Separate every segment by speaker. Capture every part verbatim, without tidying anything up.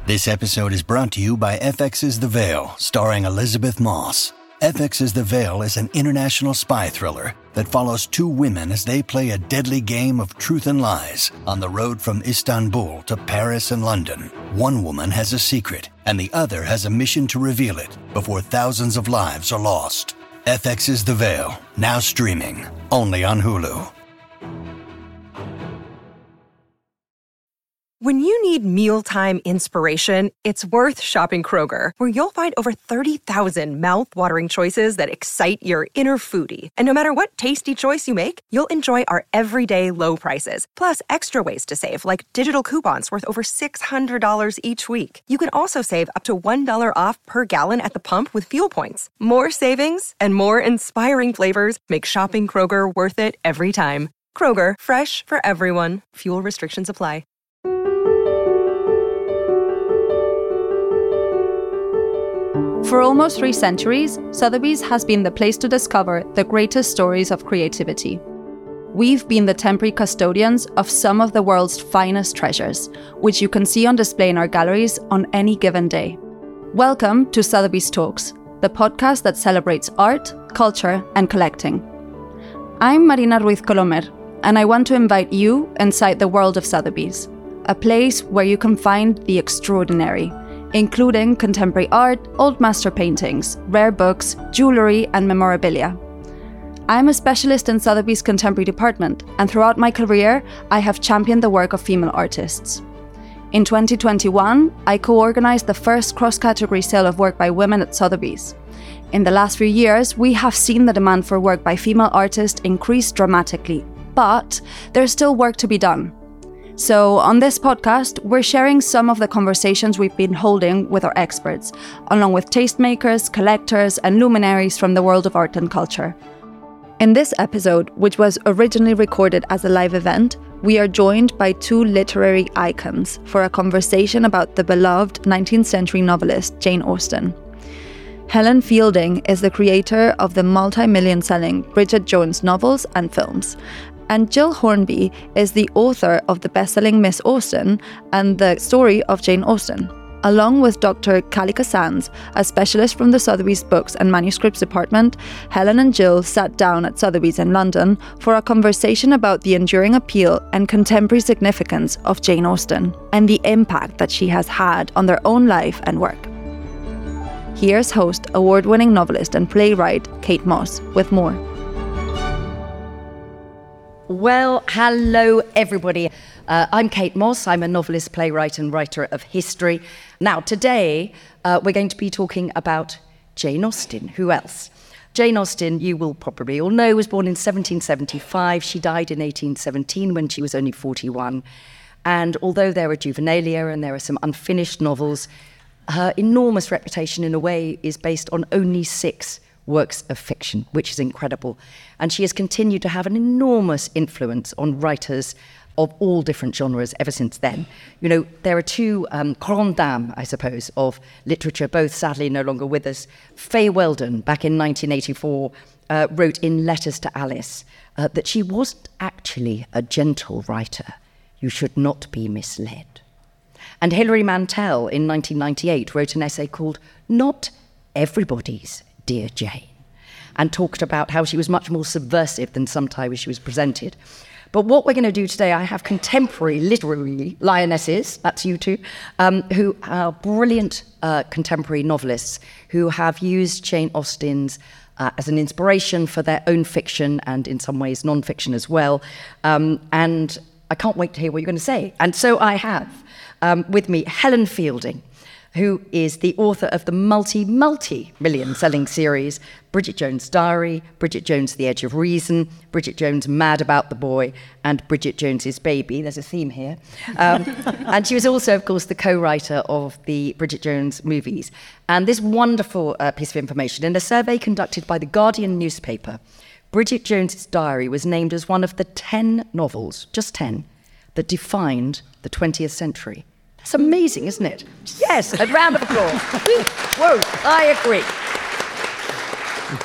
Speaker 1: This episode is brought to you by F X's The Veil, starring Elizabeth Moss. F X's The Veil is an international spy thriller that follows two women as they play a deadly game of truth and lies on the road from Istanbul to Paris and London. One woman has a secret, and the other has a mission to reveal it before thousands of lives are lost. F X's The Veil, now streaming, only on Hulu.
Speaker 2: When you need mealtime inspiration, it's worth shopping Kroger, where you'll find over thirty thousand mouth-watering choices that excite your inner foodie. And no matter what tasty choice you make, you'll enjoy our everyday low prices, plus extra ways to save, like digital coupons worth over six hundred dollars each week. You can also save up to one dollar off per gallon at the pump with fuel points. More savings and more inspiring flavors make shopping Kroger worth it every time. Kroger, fresh for everyone. Fuel restrictions apply.
Speaker 3: For almost three centuries, Sotheby's has been the place to discover the greatest stories of creativity. We've been the temporary custodians of some of the world's finest treasures, which you can see on display in our galleries on any given day. Welcome to Sotheby's Talks, the podcast that celebrates art, culture, and collecting. I'm Marina Ruiz Colomer, and I want to invite you inside the world of Sotheby's, a place where you can find the extraordinary, including contemporary art, old master paintings, rare books, jewellery, and memorabilia. I'm a specialist in Sotheby's contemporary department, and throughout my career, I have championed the work of female artists. In twenty twenty-one, I co-organized the first cross-category sale of work by women at Sotheby's. In the last few years, we have seen the demand for work by female artists increase dramatically, but there's still work to be done. So on this podcast, we're sharing some of the conversations we've been holding with our experts, along with tastemakers, collectors, and luminaries from the world of art and culture. In this episode, which was originally recorded as a live event, we are joined by two literary icons for a conversation about the beloved nineteenth century novelist Jane Austen. Helen Fielding is the creator of the multi-million selling Bridget Jones novels and films, and Jill Hornby is the author of the best-selling Miss Austen and the story of Jane Austen. Along with Doctor Kalika Sands, a specialist from the Sotheby's Books and Manuscripts Department, Helen and Jill sat down at Sotheby's in London for a conversation about the enduring appeal and contemporary significance of Jane Austen and the impact that she has had on their own life and work. Here's host, award-winning novelist and playwright Kate Moss with more.
Speaker 4: Well, hello everybody. Uh, I'm Kate Moss. I'm a novelist, playwright and writer of history. Now today uh, we're going to be talking about Jane Austen. Who else? Jane Austen, you will probably all know, was born in seventeen seventy-five. She died in eighteen seventeen when she was only forty-one. And although there are juvenilia and there are some unfinished novels, her enormous reputation in a way is based on only six works of fiction, which is incredible. And she has continued to have an enormous influence on writers of all different genres ever since then. You know, there are two um, grandes dames, I suppose, of literature, both sadly no longer with us. Fay Weldon, back in nineteen eighty-four, uh, wrote in Letters to Alice uh, that she wasn't actually a gentle writer. You should not be misled. And Hilary Mantel, in nineteen ninety-eight, wrote an essay called Not Everybody's Dear Jane, and talked about how she was much more subversive than sometimes she was presented. But what we're going to do today, I have contemporary literary lionesses, that's you two, um, who are brilliant uh, contemporary novelists who have used Jane Austen's uh, as an inspiration for their own fiction and in some ways non-fiction as well. Um, and I can't wait to hear what you're going to say. And so I have um, with me Helen Fielding, who is the author of the multi, multi-million selling series Bridget Jones' Diary, Bridget Jones' The Edge of Reason, Bridget Jones' Mad About the Boy, and Bridget Jones's Baby. There's a theme here. Um, and she was also, of course, the co-writer of the Bridget Jones movies. And this wonderful uh, piece of information, in a survey conducted by the Guardian newspaper, Bridget Jones's Diary was named as one of the ten novels, just ten, that defined the twentieth century. It's amazing, isn't it? Yes, a round of applause. Whoa, I agree.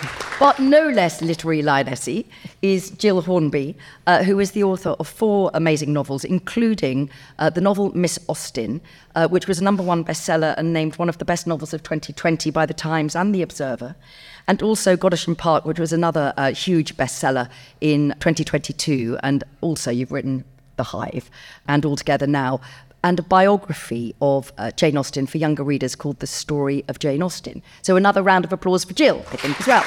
Speaker 4: But no less literary lionessy is Jill Hornby, uh, who is the author of four amazing novels, including uh, the novel Miss Austen, uh, which was a number one bestseller and named one of the best novels of twenty twenty by The Times and The Observer, and also Godmersham Park, which was another uh, huge bestseller in twenty twenty-two, and also you've written The Hive, and Altogether Now, and a biography of uh, Jane Austen for younger readers called The Story of Jane Austen. So another round of applause for Jill, I think, as well.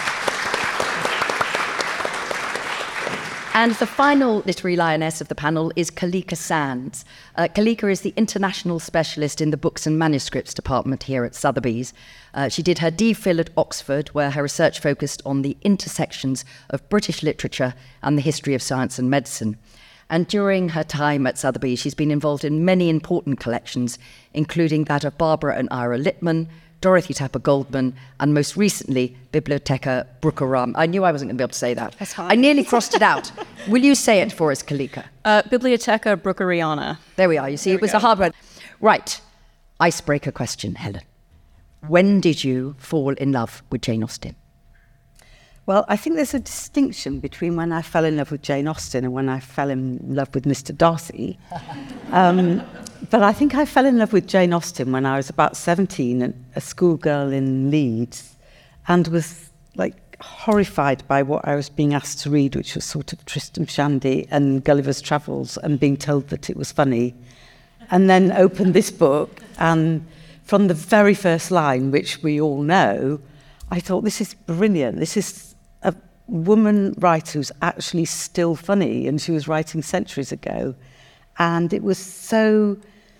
Speaker 4: And the final literary lioness of the panel is Kalika Sands. Uh, Kalika is the international specialist in the books and manuscripts department here at Sotheby's. Uh, she did her DPhil at Oxford, where her research focused on the intersections of British literature and the history of science and medicine. And during her time at Sotheby's, she's been involved in many important collections, including that of Barbara and Ira Littman, Dorothy Tapper Goldman, and most recently, Biblioteca Bruckeram. I knew I wasn't going to be able to say that.
Speaker 5: That's hard.
Speaker 4: I nearly crossed it out. Will you say it for us, Kalika?
Speaker 5: Uh, Biblioteca Bruckeriana.
Speaker 4: There we are. You see, it was a hard one. Right. Icebreaker question, Helen. When did you fall in love with Jane Austen?
Speaker 6: Well, I think there's a distinction between when I fell in love with Jane Austen and when I fell in love with Mister Darcy. Um, but I think I fell in love with Jane Austen when I was about seventeen, and a schoolgirl in Leeds, and was like horrified by what I was being asked to read, which was sort of Tristram Shandy and Gulliver's Travels, and being told that it was funny. And then opened this book, and from the very first line, which we all know, I thought, this is brilliant. This is a woman writer who's actually still funny, and she was writing centuries ago. And it was so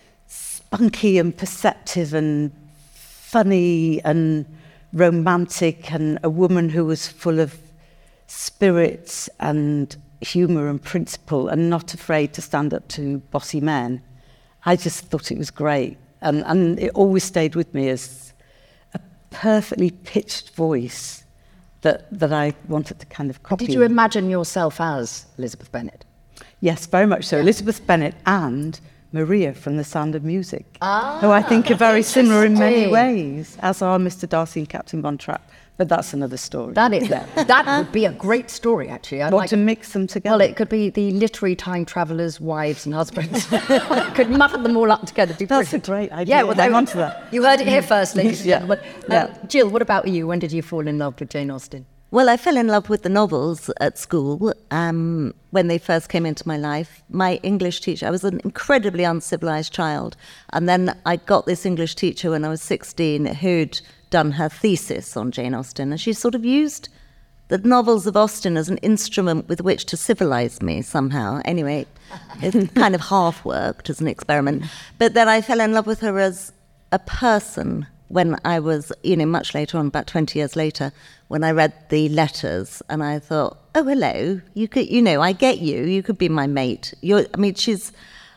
Speaker 6: spunky and perceptive and funny and romantic, and a woman who was full of spirit and humour and principle and not afraid to stand up to bossy men. I just thought it was great. And, and it always stayed with me as a perfectly pitched voice that, that I wanted to kind of copy.
Speaker 4: Did you imagine yourself as Elizabeth Bennet?
Speaker 6: Yes, very much so. Elizabeth Bennet and Maria from The Sound of Music, ah, who I think are very similar in many ways, as are Mister Darcy and Captain Von Trapp. But that's another story.
Speaker 4: That is, that would be a great story, actually. I'd
Speaker 6: Want
Speaker 4: like
Speaker 6: to mix them together?
Speaker 4: Well, it could be the literary time travellers' wives and husbands. Could muddle them all up together. Do
Speaker 6: That's
Speaker 4: brilliant.
Speaker 6: a great idea.
Speaker 4: Yeah, well,
Speaker 6: hang on to that.
Speaker 4: You heard it here first, ladies and
Speaker 6: Yeah.
Speaker 4: gentlemen. Uh,
Speaker 6: Yeah.
Speaker 4: Jill, what about you? When did you fall in love with Jane Austen?
Speaker 7: Well, I fell in love with the novels at school um, when they first came into my life. My English teacher, I was an incredibly uncivilized child. And then I got this English teacher when I was sixteen who'd done her thesis on Jane Austen. And she sort of used the novels of Austen as an instrument with which to civilize me somehow. Anyway, it kind of half worked as an experiment. But then I fell in love with her as a person when I was, you know, much later on, about twenty years later, when I read the letters, and I thought, oh, hello, you could, you know, I get you, you could be my mate. You're, I mean, she's,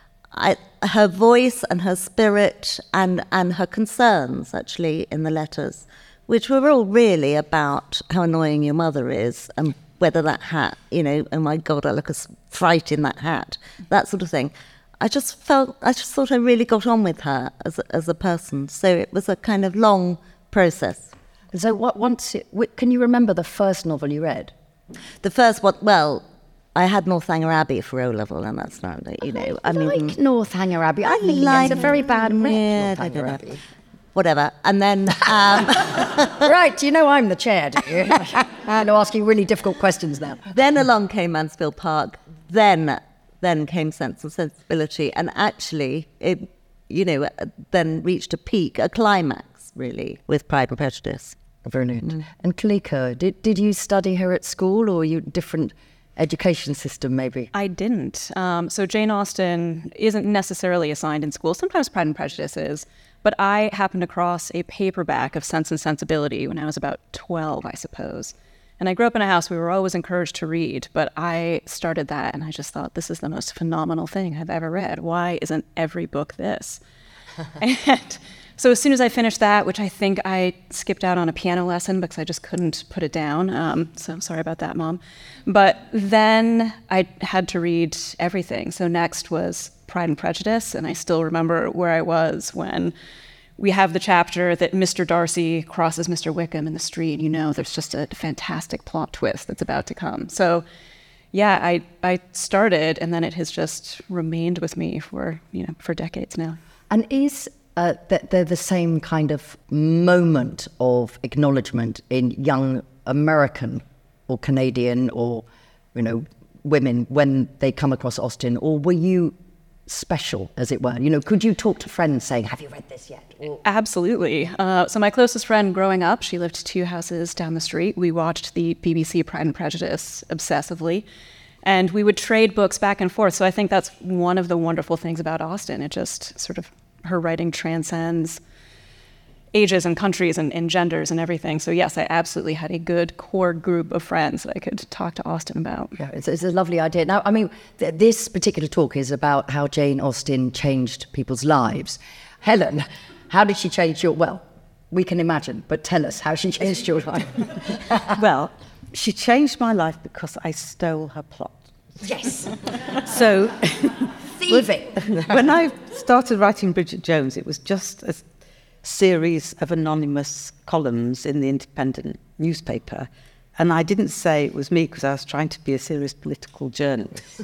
Speaker 7: I, her voice and her spirit and, and her concerns, actually, in the letters, which were all really about how annoying your mother is and whether that hat, you know, oh my God, I look a fright in that hat, that sort of thing. I just felt, I just thought I really got on with her as a, as a person. So it was a kind of long process.
Speaker 4: So what, once it, w- can you remember the first novel you read?
Speaker 7: The first one, well, I had Northanger Abbey for O-level, and that's not, you know, I,
Speaker 4: I
Speaker 7: mean...
Speaker 4: like Northanger Abbey. I,
Speaker 7: I
Speaker 4: think
Speaker 7: like,
Speaker 4: it's a very bad rep,
Speaker 7: yeah,
Speaker 4: Northanger
Speaker 7: I
Speaker 4: Abbey.
Speaker 7: Whatever. And then... Um,
Speaker 4: right, you know I'm the chair, do you? I'm asking really difficult questions now.
Speaker 7: Then along came Mansfield Park. Then... Then came Sense and Sensibility, and actually, it, you know, then reached a peak, a climax, really, with Pride and Prejudice.
Speaker 4: Brilliant. Mm. And Kalika, did did you study her at school, or were you different education system, maybe?
Speaker 5: I didn't. Um, so Jane Austen isn't necessarily assigned in school. Sometimes Pride and Prejudice is, but I happened across a paperback of Sense and Sensibility when I was about twelve, I suppose. And I grew up in a house we were always encouraged to read, but I started that and I just thought, this is the most phenomenal thing I've ever read. Why isn't every book this? And so as soon as I finished that, which I think I skipped out on a piano lesson because I just couldn't put it down. Um, so I'm sorry about that, Mom. But then I had to read everything. So next was Pride and Prejudice, and I still remember where I was when we have the chapter that Mister Darcy crosses Mister Wickham in the street. You know, there's just a fantastic plot twist that's about to come. So, yeah, I I started, and then it has just remained with me for you know for decades now.
Speaker 4: And is uh, th- there the same kind of moment of acknowledgement in young American or Canadian or you know women when they come across Austen, or were you special, as it were? You know, could you talk to friends saying, have you read this yet? Or...
Speaker 5: Absolutely. Uh, so my closest friend growing up, she lived two houses down the street. We watched the B B C Pride and Prejudice obsessively, and we would trade books back and forth. So I think that's one of the wonderful things about Austen. It just sort of, her writing transcends ages and countries and, and genders and everything. So yes, I absolutely had a good core group of friends that I could talk to Austen about.
Speaker 4: Yeah, it's, it's a lovely idea. Now, I mean, th- this particular talk is about how Jane Austen changed people's lives. Helen, how did she change your, well, we can imagine, but tell us how she changed your life.
Speaker 6: Well, she changed my life because I stole her plot.
Speaker 4: Yes.
Speaker 6: So,
Speaker 4: thieving.
Speaker 6: When I started writing Bridget Jones, it was just a series of anonymous columns in the Independent newspaper, and I didn't say it was me because I was trying to be a serious political journalist.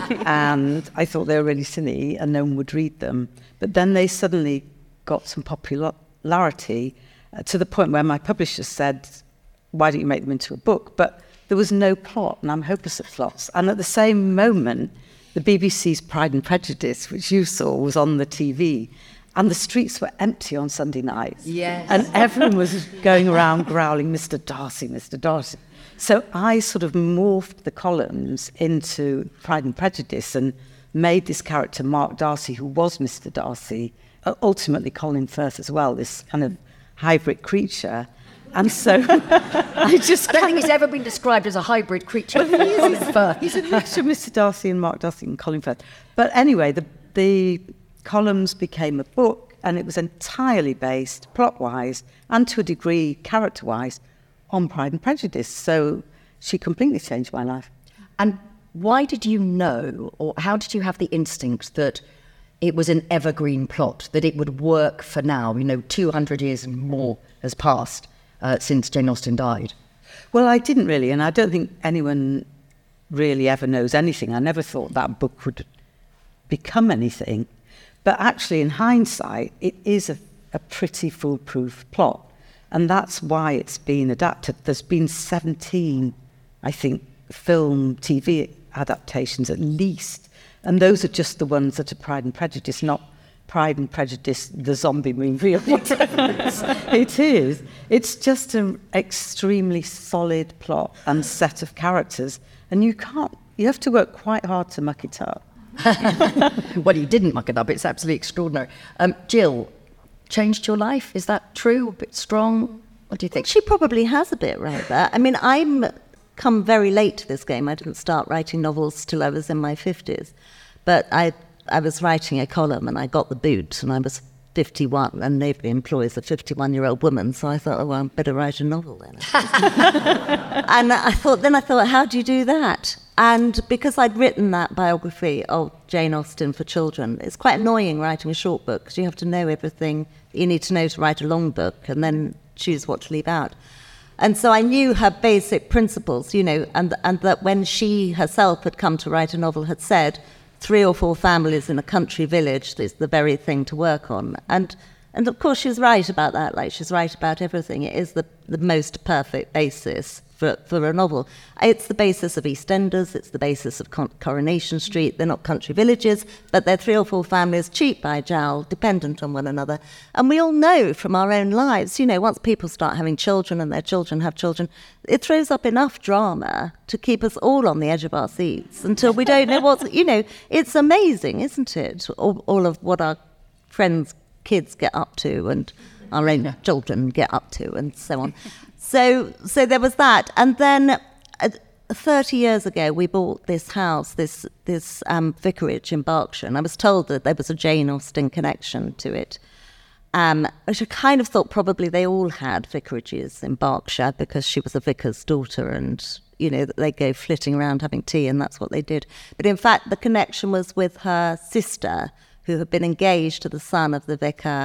Speaker 6: And I thought they were really silly and no one would read them. But then they suddenly got some popularity uh, to the point where my publisher said, why don't you make them into a book? But there was no plot, and I'm hopeless at plots. And at the same moment, the B B C's Pride and Prejudice, which you saw, was on the T V. And the streets were empty on Sunday nights.
Speaker 4: Yes.
Speaker 6: And everyone was going around growling, Mister Darcy, Mister Darcy. So I sort of morphed the columns into Pride and Prejudice and made this character, Mark Darcy, who was Mister Darcy, ultimately Colin Firth as well, this kind of hybrid creature. And so I just...
Speaker 4: I don't think he's ever been described as a hybrid creature. Well, he is.
Speaker 6: He's a mixture of Mister Darcy and Mark Darcy and Colin Firth. But anyway, the the... columns became a book, and it was entirely based, plot-wise, and to a degree, character-wise, on Pride and Prejudice. So she completely changed my life.
Speaker 4: And why did you know, or how did you have the instinct that it was an evergreen plot, that it would work for now? You know, two hundred years and more has passed uh, since Jane Austen died.
Speaker 6: Well, I didn't really, and I don't think anyone really ever knows anything. I never thought that book would become anything. But actually, in hindsight, it is a, a pretty foolproof plot. And that's why it's been adapted. There's been seventeen, I think, film, T V adaptations at least. And those are just the ones that are Pride and Prejudice, not Pride and Prejudice, the zombie movie or whatever it is. It's just an extremely solid plot and set of characters. And you can't, you have to work quite hard to muck it up.
Speaker 4: Well, you didn't muck it up. It's absolutely extraordinary. Um, Jill, changed your life? Is that true? A bit strong? What do you think?
Speaker 7: She probably has a bit right there. I mean, I'm come very late to this game. I didn't start writing novels till I was in my fifties. But I I was writing a column and I got the boot and I was fifty-one, and nobody employs a fifty-one-year-old woman, so I thought, oh, well, I better write a novel then. And I thought, then I thought, how do you do that? And because I'd written that biography of Jane Austen for children, it's quite annoying writing a short book because you have to know everything you need to know to write a long book and then choose what to leave out. And so I knew her basic principles, you know, and and that when she herself had come to write a novel, had said, three or four families in a country village is the very thing to work on. And and of course she's right about that, like she's right about everything. It is the, the most perfect basis for, for a novel. It's the basis of EastEnders, it's the basis of Con- Coronation Street. They're not country villages, but they're three or four families, cheek by jowl, dependent on one another. And we all know from our own lives, you know, once people start having children and their children have children, it throws up enough drama to keep us all on the edge of our seats until we don't know what's, you know, it's amazing, isn't it? All, all of what our friends' kids get up to and our own children get up to and so on. So so there was that. And then uh, thirty years ago, we bought this house, this this um, vicarage in Berkshire, and I was told that there was a Jane Austen connection to it, um, which I kind of thought probably they all had vicarages in Berkshire because she was a vicar's daughter and, you know, they go flitting around having tea and that's what they did. But in fact, the connection was with her sister, who had been engaged to the son of the vicar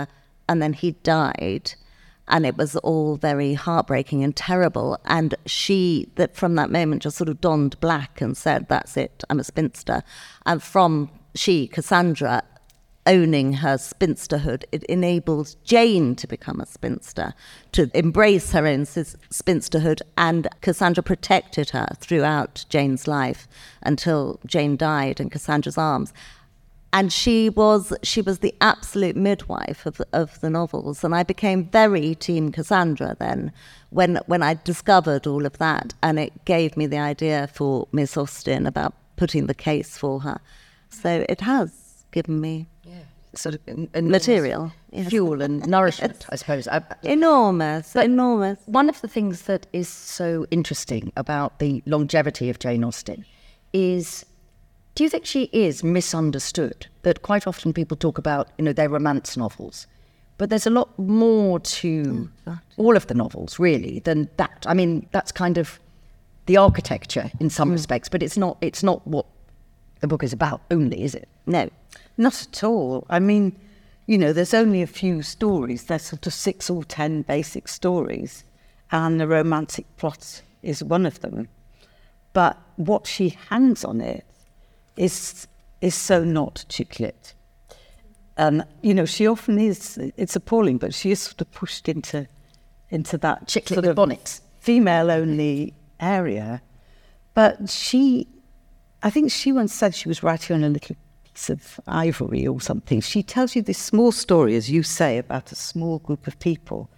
Speaker 7: and then he died. And it was all very heartbreaking and terrible. And she, that from that moment, just sort of donned black and said, that's it, I'm a spinster. And from she, Cassandra, owning her spinsterhood, it enabled Jane to become a spinster, to embrace her own spinsterhood. And Cassandra protected her throughout Jane's life until Jane died in Cassandra's arms. And she was she was the absolute midwife of, of the novels. And I became very Team Cassandra then when when I discovered all of that. And it gave me the idea for Miss Austen about putting the case for her. So it has given me
Speaker 4: yeah. sort of en-
Speaker 7: material.
Speaker 4: Fuel yes. and nourishment, I suppose. I,
Speaker 7: enormous,
Speaker 4: but
Speaker 7: enormous.
Speaker 4: One of the things that is so interesting about the longevity of Jane Austen is, do you think she is misunderstood? That quite often people talk about, you know, their romance novels, but there's a lot more to oh, all of the novels, really, than that. I mean, that's kind of the architecture in some mm. respects, but it's not. It's not what the book is about only, is it?
Speaker 6: No, not at all. I mean, you know, there's only a few stories. There's sort of six or ten basic stories, and the romantic plot is one of them. But what she hangs on it is is so not chick lit. And, you know, she often is, it's appalling, but she is sort of pushed into into that
Speaker 4: chick lit
Speaker 6: sort of
Speaker 4: bonnets,
Speaker 6: female-only area. But she, I think she once said she was writing on a little piece of ivory or something. She tells you this small story, as you say, about a small group of people.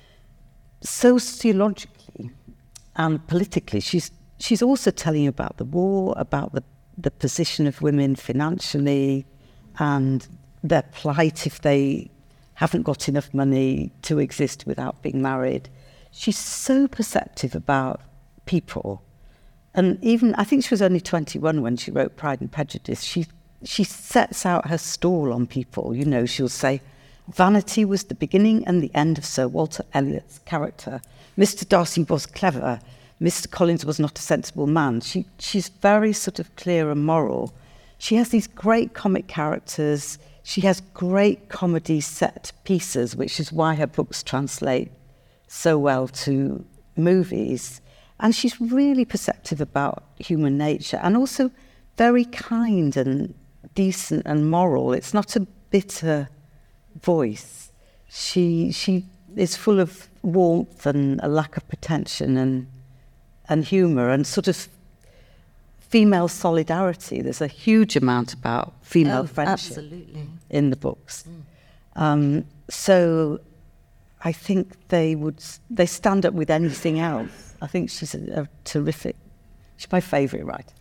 Speaker 6: Sociologically and politically, she's she's also telling you about the war, about the the position of women financially and their plight if they haven't got enough money to exist without being married. She's so perceptive about people. And even, I think she was only twenty-one when she wrote Pride and Prejudice. She she sets out her stall on people. You know, she'll say, vanity was the beginning and the end of Sir Walter Elliot's character. Mister Darcy was clever. Mister Collins was not a sensible man. She She's very sort of clear and moral. She has these great comic characters. She has great comedy set pieces, which is why her books translate so well to movies. And she's really perceptive about human nature and also very kind and decent and moral. It's not a bitter voice. She she is full of warmth and a lack of pretension and and humour and sort of female solidarity. There's a huge amount about female
Speaker 7: oh,
Speaker 6: friendship
Speaker 7: absolutely.
Speaker 6: in the books. Mm. Um, so I think they would they stand up with anything else. I think she's a, a terrific, she's my favourite writer.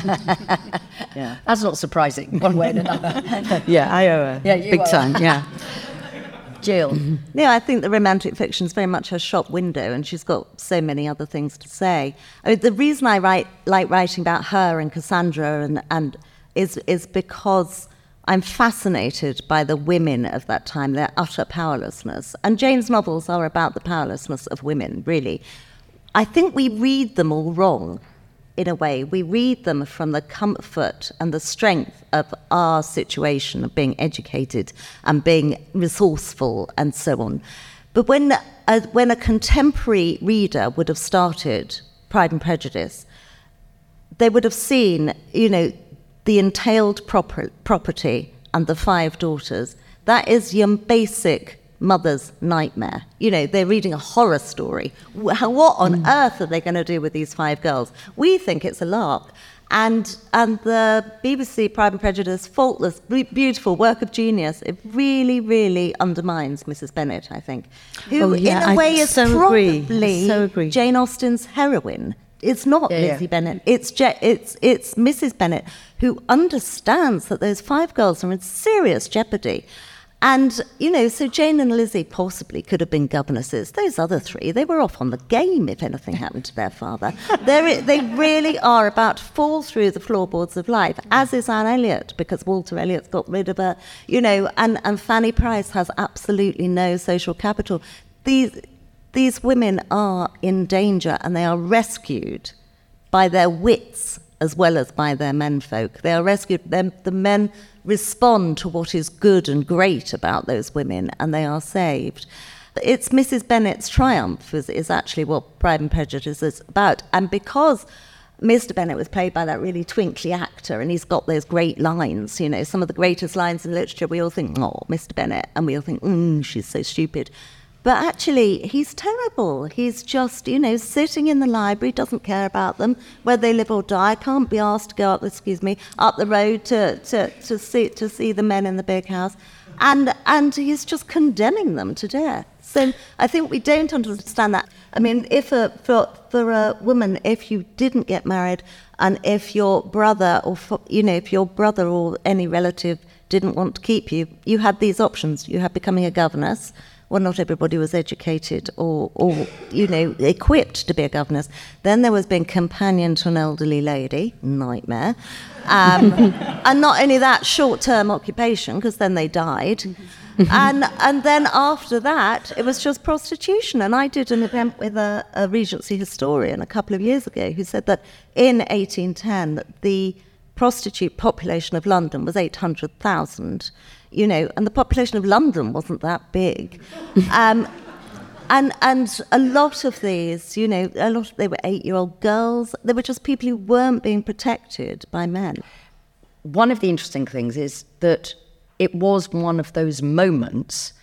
Speaker 4: Yeah, that's not surprising, one way or another.
Speaker 6: Yeah, I owe her
Speaker 4: yeah,
Speaker 6: big
Speaker 4: are.
Speaker 6: time, yeah.
Speaker 4: Jill.
Speaker 7: Yeah, I think the romantic fiction is very much her shop window, and she's got so many other things to say. I mean, the reason I write like writing about her and Cassandra and, and is is because I'm fascinated by the women of that time, their utter powerlessness. And Jane's novels are about the powerlessness of women, really. I think we read them all wrong. In a way, we read them from the comfort and the strength of our situation of being educated and being resourceful and so on. But when a, when a contemporary reader would have started Pride and Prejudice, they would have seen, you know, the entailed proper, property and the five daughters. That is your basic mother's nightmare. You know, they're reading a horror story. What on mm. earth are they going to do with these five girls? We think it's a lark. And and the B B C Pride and Prejudice, faultless, beautiful work of genius, it really, really undermines Missus Bennet, I think, who
Speaker 6: oh, yeah,
Speaker 7: in a way
Speaker 6: I
Speaker 7: is
Speaker 6: so
Speaker 7: probably
Speaker 6: agree. So agree.
Speaker 7: Jane Austen's heroine. It's not
Speaker 4: yeah,
Speaker 7: Lizzie
Speaker 4: yeah.
Speaker 7: Bennet. It's Je- it's it's Missus Bennet, who understands that those five girls are in serious jeopardy. And, you know, so Jane and Lizzie possibly could have been governesses. Those other three, they were off on the game if anything happened to their father. They're, they really are about to fall through the floorboards of life, as is Anne Elliot, because Walter Elliot's got rid of her, you know, and, and Fanny Price has absolutely no social capital. These, these women are in danger and they are rescued by their wits as well as by their menfolk. They are rescued. The men respond to what is good and great about those women, and they are saved. It's Missus Bennet's triumph is, is actually what Pride and Prejudice is about. And because Mister Bennet was played by that really twinkly actor, and he's got those great lines, you know, some of the greatest lines in literature, we all think, oh, Mister Bennet, and we all think, mm, she's so stupid. But actually, he's terrible. He's just, you know, sitting in the library, doesn't care about them, whether they live or die, can't be asked to go up, excuse me, up the road to, to, to see to see the men in the big house. And and he's just condemning them to death. So I think we don't understand that. I mean, if a, for, for a woman, if you didn't get married, and if your brother or, you know, if your brother or any relative didn't want to keep you, you had these options. You had becoming a governess. Well, not everybody was educated or, or, you know, equipped to be a governess. Then there was being companion to an elderly lady, nightmare. Um, and not only that, short-term occupation, because then they died. and and then after that, it was just prostitution. And I did an event with a, a Regency historian a couple of years ago who said that in eighteen ten, the prostitute population of London was eight hundred thousand. You know, and the population of London wasn't that big. Um, and and a lot of these, you know, a lot of, they were eight-year-old girls. They were just people who weren't being protected by men.
Speaker 4: One of the interesting things is that it was one of those moments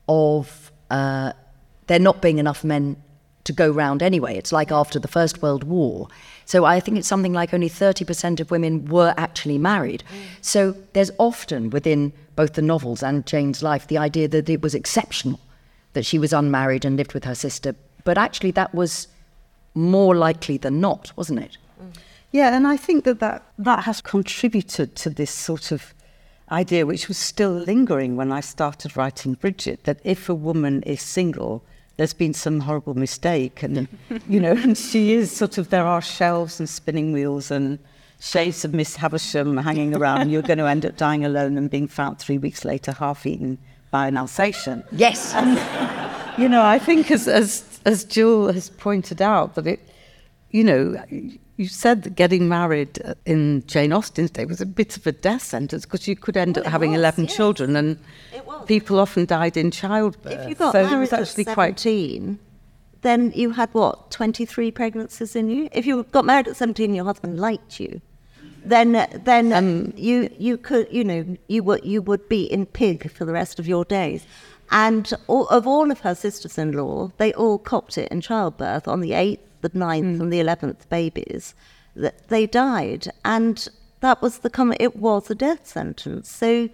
Speaker 4: of uh, there not being enough men to go round anyway. It's like after the First World War. So I think it's something like only thirty percent of women were actually married. Mm. So there's often within both the novels and Jane's life the idea that it was exceptional, that she was unmarried and lived with her sister. But actually that was more likely than not, wasn't it?
Speaker 6: Mm. Yeah, and I think that, that that has contributed to this sort of idea, which was still lingering when I started writing Bridget, that if a woman is single, there's been some horrible mistake, and you know, and she is sort of, there are shelves and spinning wheels and shades of Miss Havisham hanging around. You're going to end up dying alone and being found three weeks later, half eaten by an Alsatian.
Speaker 4: Yes,
Speaker 6: and, you know, I think as as as Jill has pointed out that it, you know, you said that getting married in Jane Austen's day was a bit of a death sentence because you could end well, up having was, eleven yes. children, and people often died in childbirth.
Speaker 7: If you got
Speaker 6: so
Speaker 7: married at seventeen, quite... then you had, what, twenty-three pregnancies in you? If you got married at seventeen and your husband liked you, then then um, you you could, you know, you would, you would be in pig for the rest of your days. And all, of all of her sisters-in-law, they all copped it in childbirth on the eighth, the ninth, mm. and the eleventh babies. That they died, and that was the comment. It was a death sentence. So,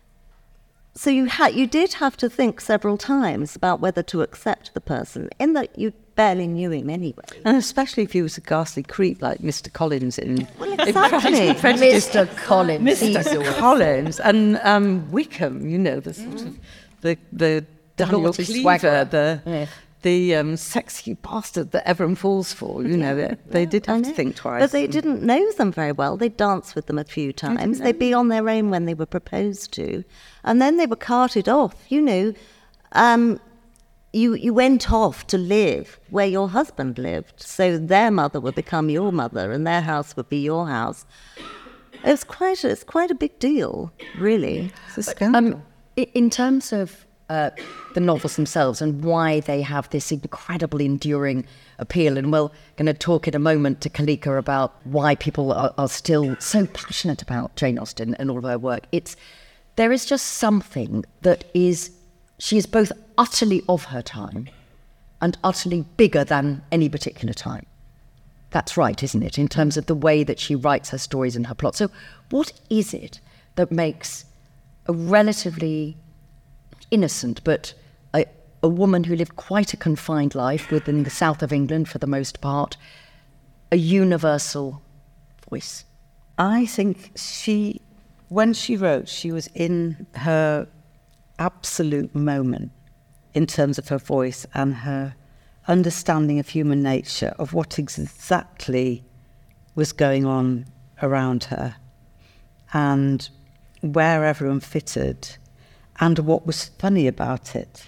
Speaker 7: so you had you did have to think several times about whether to accept the person, in that you barely knew him anyway.
Speaker 6: And especially if he was a ghastly creep like Mister Collins in...
Speaker 7: Well, exactly.
Speaker 4: Mister Collins.
Speaker 6: Mister Collins and um, Wickham, you know, the sort mm. of... The, the Daniel Cleaver, the, yeah. the um, sexy bastard that everyone falls for, you know, they, they did have to think twice.
Speaker 7: But they didn't know them very well. They danced with them a few times. They'd be on their own when they were proposed to. And then they were carted off, you know. Um, you you went off to live where your husband lived, so their mother would become your mother and their house would be your house. It was quite a, it's quite a big deal, really.
Speaker 6: It's a scandal.
Speaker 4: Um, in terms of uh, the novels themselves and why they have this incredibly enduring appeal, and we're going to talk in a moment to Kalika about why people are, are still so passionate about Jane Austen and all of her work, it's there is just something that is, she is both utterly of her time and utterly bigger than any particular time. That's right, isn't it, in terms of the way that she writes her stories and her plot. So what is it that makes a relatively innocent, but a, a woman who lived quite a confined life within the south of England for the most part, a universal voice?
Speaker 6: I think she, when she wrote, she was in her absolute moment in terms of her voice and her understanding of human nature, of what exactly was going on around her, and where everyone fitted, and what was funny about it.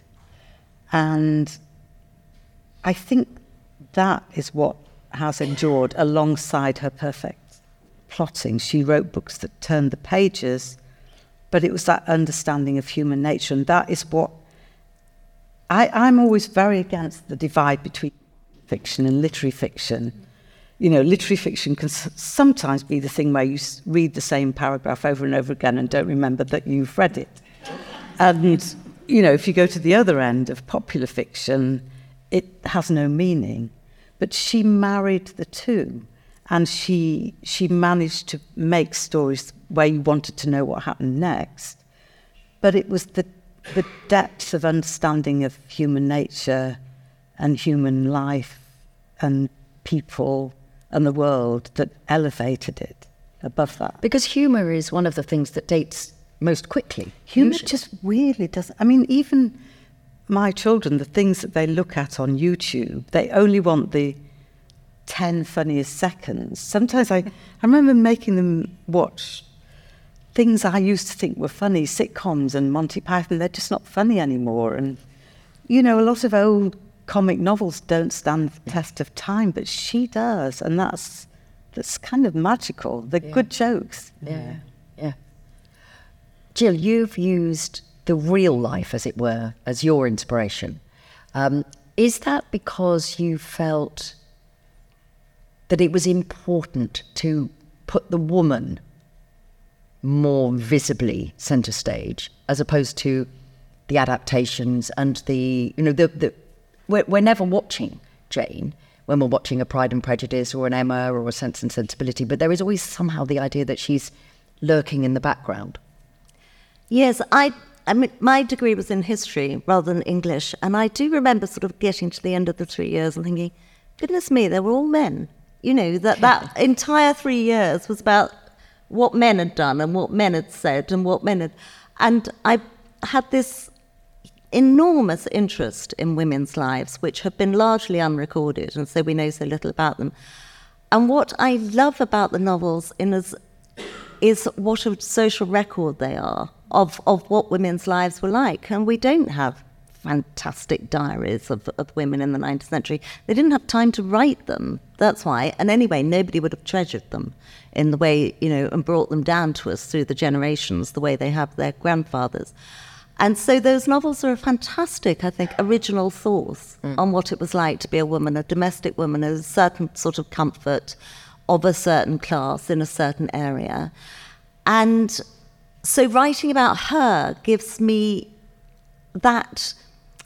Speaker 6: And I think that is what has endured alongside her perfect plotting. She wrote books that turned the pages, but it was that understanding of human nature, and that is what I, I'm always very against the divide between fiction and literary fiction. You know, literary fiction can s- sometimes be the thing where you s- read the same paragraph over and over again and don't remember that you've read it. And, you know, if you go to the other end of popular fiction, it has no meaning. But she married the two, and she she managed to make stories where you wanted to know what happened next. But it was the the depth of understanding of human nature and human life and people and the world that elevated it above that.
Speaker 4: Because humour is one of the things that dates most quickly.
Speaker 6: Humour
Speaker 4: usually.
Speaker 6: just really doesn't... I mean, even my children, the things that they look at on YouTube, they only want the ten funniest seconds. Sometimes I, I remember making them watch things I used to think were funny, sitcoms and Monty Python. They're just not funny anymore. And, you know, a lot of old comic novels don't stand the test of time, but she does, and that's that's kind of magical. They're
Speaker 4: Yeah.
Speaker 6: good jokes.
Speaker 4: Yeah, yeah. Jill, you've used the real life, as it were, as your inspiration. Um, is that because you felt that it was important to put the woman more visibly centre stage, as opposed to the adaptations and the, you know, the the We're, we're never watching Jane when we're watching a Pride and Prejudice or an Emma or a Sense and Sensibility, but there is always somehow the idea that she's lurking in the background.
Speaker 7: Yes, I, I mean, my degree was in history rather than English, and I do remember sort of getting to the end of the three years and thinking, goodness me, they were all men. You know, that, that entire three years was about what men had done and what men had said and what men had... And I had this enormous interest in women's lives, which have been largely unrecorded, and so we know so little about them. And what I love about the novels in is, is what a social record they are of, of what women's lives were like. And we don't have fantastic diaries of, of women in the nineteenth century. They didn't have time to write them, that's why. And anyway, nobody would have treasured them in the way, you know, and brought them down to us through the generations, the way they have their grandfathers. And so those novels are a fantastic, I think, original thoughts mm. on what it was like to be a woman, a domestic woman, a certain sort of comfort of a certain class in a certain area. And so writing about her gives me that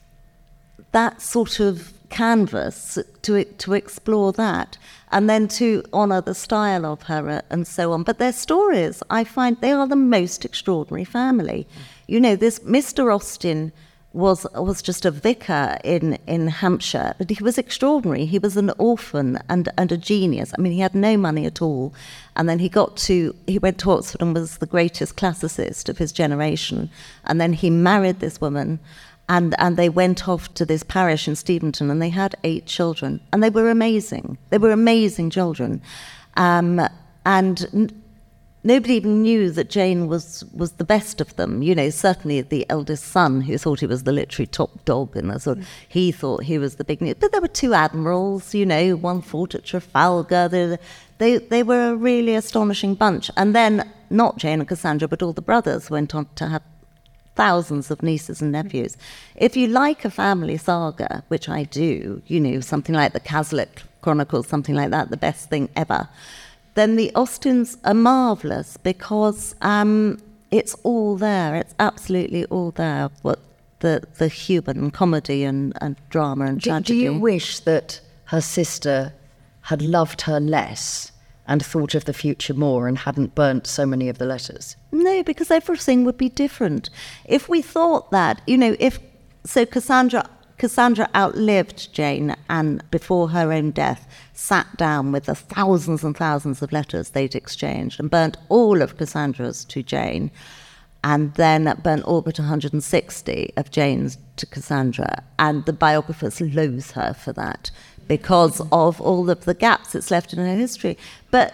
Speaker 7: that sort of canvas to to explore that, and then to honour the style of her and so on. But their stories, I find, they are the most extraordinary family. Mm. You know, this Mister Austen was was just a vicar in, in Hampshire, but he was extraordinary. He was an orphan and, and a genius. I mean, he had no money at all. And then he got to, he went to Oxford and was the greatest classicist of his generation. And then he married this woman, and, and they went off to this parish in Steventon, and they had eight children. And they were amazing. They were amazing children. Um, and... N- Nobody even knew that Jane was, was the best of them. You know, certainly the eldest son, who thought he was the literary top dog, and the sort, mm. he thought he was the big news. But there were two admirals, you know, one fought at Trafalgar. They, they, they were a really astonishing bunch. And then, not Jane and Cassandra, but all the brothers went on to have thousands of nieces and nephews. Mm. If you like a family saga, which I do, you know, something like the Cazalet Chronicles, something like that, the best thing ever, then the Austens are marvellous because um, it's all there. It's absolutely all there. What the the human comedy and, and drama and
Speaker 4: do,
Speaker 7: tragedy.
Speaker 4: Do you wish that her sister had loved her less and thought of the future more and hadn't burnt so many of the letters?
Speaker 7: No, because everything would be different. If we thought that, you know, if so, Cassandra Cassandra outlived Jane, and before her own death sat down with the thousands and thousands of letters they'd exchanged and burnt all of Cassandra's to Jane, and then burnt all but one hundred sixty of Jane's to Cassandra. And the biographers loathe her for that because of all of the gaps it's left in her history. But,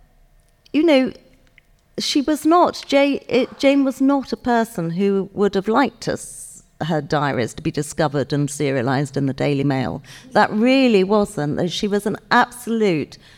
Speaker 7: you know, she was not, Jane, it, Jane was not a person who would have liked us her diaries to be discovered and serialised in the Daily Mail. That really wasn't. She was an absolute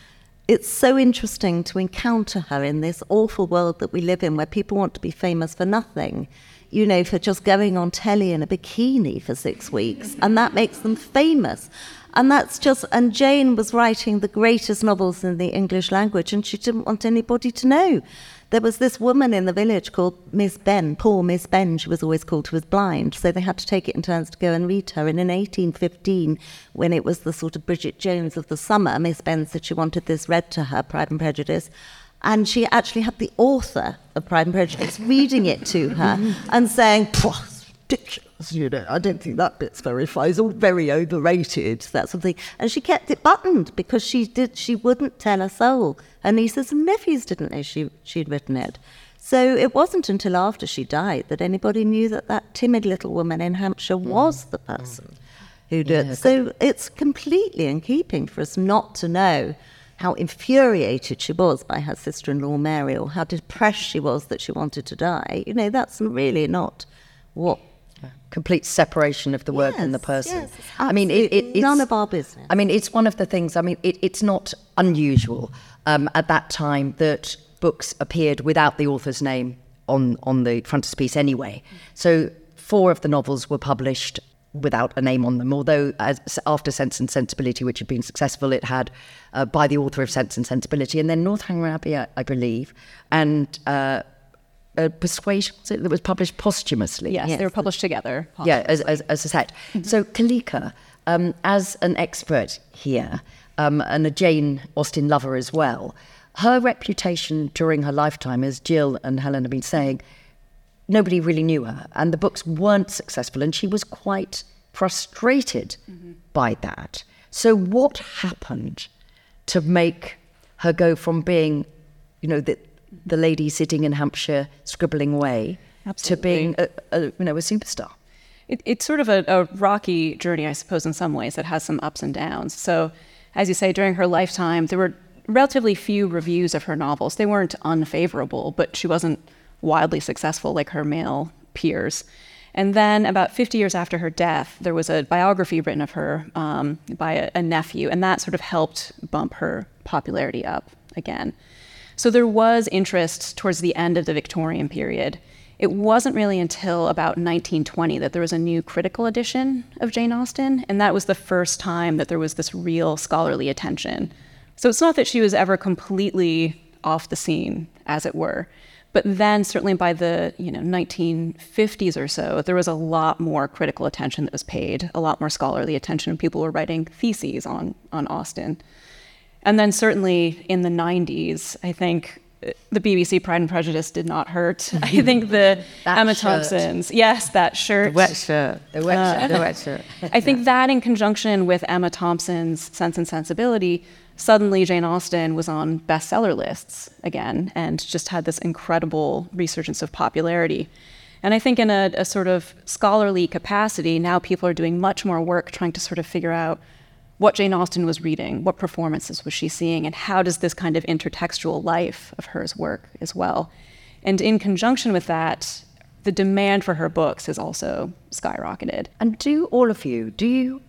Speaker 7: it's so interesting to encounter her in this awful world that we live in, where people want to be famous for nothing, you know, for just going on telly in a bikini for six weeks, and that makes them famous. And that's just, and Jane was writing the greatest novels in the English language, and she didn't want anybody to know. There was this woman in the village called Miss Ben, poor Miss Ben, she was always called, who was blind, so they had to take it in turns to go and read her. And in eighteen fifteen, when it was the sort of Bridget Jones of the summer, Miss Ben said she wanted this read to her, Pride and Prejudice, and she actually had the author of Pride and Prejudice reading it to her and saying, ridiculous, you know, I don't think that bit's very fine, it's all very overrated, that sort of thing. And she kept it buttoned because she did she wouldn't tell a soul. Her nieces and nephews didn't know she, she'd written it. So it wasn't until after she died that anybody knew that that timid little woman in Hampshire was the person who did. Yeah. So it's completely in keeping for us not to know how infuriated she was by her sister-in-law Mary, or how depressed she was that she wanted to die. You know, that's really not what...
Speaker 4: Complete separation of the work
Speaker 7: yes,
Speaker 4: and the person.
Speaker 7: Yes,
Speaker 4: I mean, it, it, it's
Speaker 7: none of our business.
Speaker 4: I mean, it's one of the things, I mean, it, it's not unusual um, at that time that books appeared without the author's name on, on the frontispiece anyway. So four of the novels were published without a name on them, although as, after Sense and Sensibility, which had been successful, it had uh, by the author of Sense and Sensibility, and then Northanger Abbey, I, I believe, and uh, uh, Persuasion, was it, that was published posthumously.
Speaker 5: Yes, yes, they were published together.
Speaker 4: Yeah, as, as, as a set. Mm-hmm. So Kalika, um, as an expert here, um, and a Jane Austen lover as well, her reputation during her lifetime, as Jill and Helen have been saying, nobody really knew her, and the books weren't successful, and she was quite frustrated mm-hmm. by that. So what happened to make her go from being, you know, the, the lady sitting in Hampshire scribbling away Absolutely. to being, a, a, you know, a superstar?
Speaker 5: It, it's sort of a, a rocky journey, I suppose, in some ways, that has some ups and downs. So, as you say, during her lifetime, there were relatively few reviews of her novels. They weren't unfavorable, but she wasn't wildly successful like her male peers. And then about fifty years after her death, there was a biography written of her um, by a, a nephew, and that sort of helped bump her popularity up again. So there was interest towards the end of the Victorian period. It wasn't really until about nineteen twenty that there was a new critical edition of Jane Austen, and that was the first time that there was this real scholarly attention. So it's not that she was ever completely off the scene, as it were. But then certainly by the you know nineteen fifties or so, there was a lot more critical attention that was paid, a lot more scholarly attention, and people were writing theses on, on Austen. And then certainly in the nineties, I think the B B C Pride and Prejudice did not hurt. I think the Emma
Speaker 4: shirt.
Speaker 5: Thompson's, yes, that shirt.
Speaker 6: The wet shirt.
Speaker 4: The wet
Speaker 5: uh,
Speaker 4: shirt.
Speaker 6: The wet shirt.
Speaker 5: I think that in conjunction with Emma Thompson's Sense and Sensibility, suddenly Jane Austen was on bestseller lists again and just had this incredible resurgence of popularity. And I think in a, a sort of scholarly capacity, now people are doing much more work trying to sort of figure out what Jane Austen was reading, what performances was she seeing, and how does this kind of intertextual life of hers work as well. And in conjunction with that, the demand for her books has also skyrocketed.
Speaker 4: And do all of you, do you,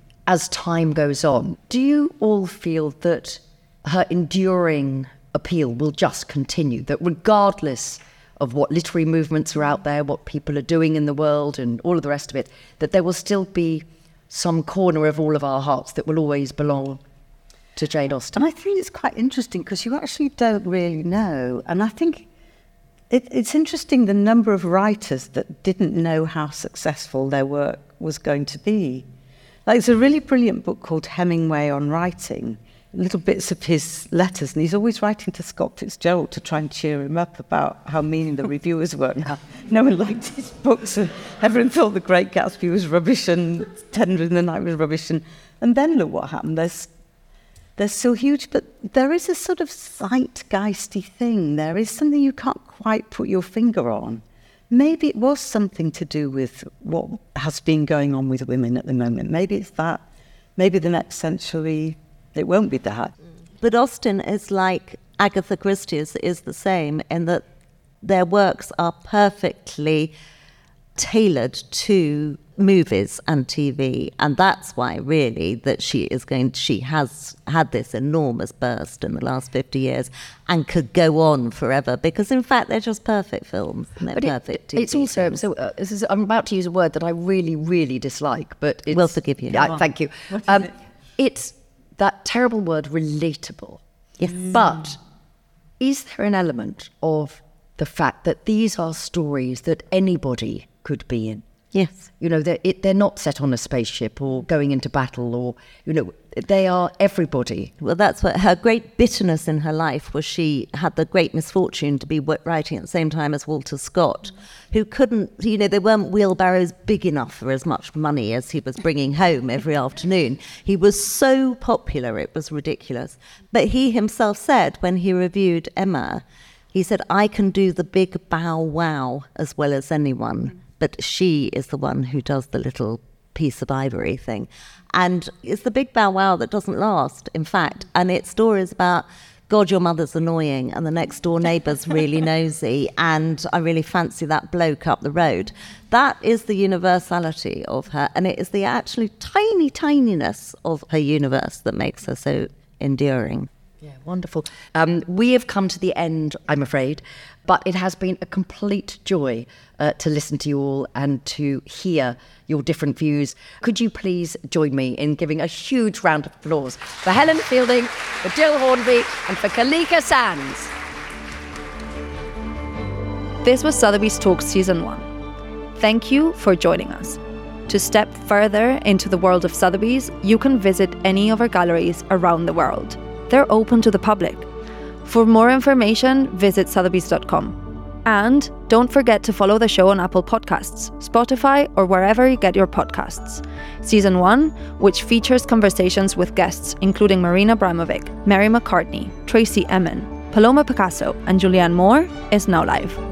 Speaker 4: as time goes on, do you all feel that her enduring appeal will just continue, that regardless of what literary movements are out there, what people are doing in the world and all of the rest of it, that there will still be some corner of all of our hearts that will always belong to Jane Austen?
Speaker 6: And I think it's quite interesting because you actually don't really know. And I think it, it's interesting the number of writers that didn't know how successful their work was going to be. Like, there's a really brilliant book called Hemingway on Writing, little bits of his letters, and he's always writing to Scott Fitzgerald to try and cheer him up about how mean the reviewers were and how no one liked his books, and everyone thought The Great Gatsby was rubbish and Tender in the Night was rubbish, and, and then look what happened. There's, they're still huge, but there is a sort of zeitgeisty thing. There is something you can't quite put your finger on. Maybe it was something to do with what has been going on with women at the moment. Maybe it's that. Maybe the next century it won't be that.
Speaker 7: But Austen is like Agatha Christie's is the same in that their works are perfectly tailored to movies and T V, and that's why really that she is going she has had this enormous burst in the last fifty years and could go on forever, because in fact they're just perfect films and they're
Speaker 4: But
Speaker 7: perfect
Speaker 4: it,
Speaker 7: T V
Speaker 4: it's also
Speaker 7: films.
Speaker 4: so. Uh, this is, I'm about to use a word that I really, really dislike, but it's,
Speaker 7: We'll forgive you.
Speaker 4: Yeah, thank you.
Speaker 6: What is
Speaker 4: Um,
Speaker 6: it?
Speaker 4: It's that terrible word, relatable.
Speaker 7: Yes.
Speaker 4: But is there an element of the fact that these are stories that anybody could be in?
Speaker 7: Yes.
Speaker 4: You know, they're, it, they're not set on a spaceship or going into battle, or, you know, they are everybody.
Speaker 7: Well, that's what her great bitterness in her life was. She had the great misfortune to be w- writing at the same time as Walter Scott, who couldn't, you know, there weren't wheelbarrows big enough for as much money as he was bringing home every afternoon. He was so popular, it was ridiculous. But he himself said, when he reviewed Emma, he said, I can do the big bow wow as well as anyone, but she is the one who does the little piece of ivory thing. And it's the big bow wow that doesn't last, in fact. And it's stories about, God, your mother's annoying, and the next door neighbour's really nosy, and I really fancy that bloke up the road. That is the universality of her, and it is the actually tiny tininess of her universe that makes her so enduring.
Speaker 4: Yeah, wonderful. Um, we have come to the end, I'm afraid, but it has been a complete joy uh, to listen to you all and to hear your different views. Could you please join me in giving a huge round of applause for Helen Fielding, for Jill Hornby, and for Kalika Sands.
Speaker 3: This was Sotheby's Talks Season one. Thank you for joining us. To step further into the world of Sotheby's, you can visit any of our galleries around the world. They're open to the public. For more information, visit sotheby's dot com. And don't forget to follow the show on Apple Podcasts, Spotify, or wherever you get your podcasts. Season one, which features conversations with guests including Marina Abramovic, Mary McCartney, Tracy Emin, Paloma Picasso, and Julianne Moore, is now live.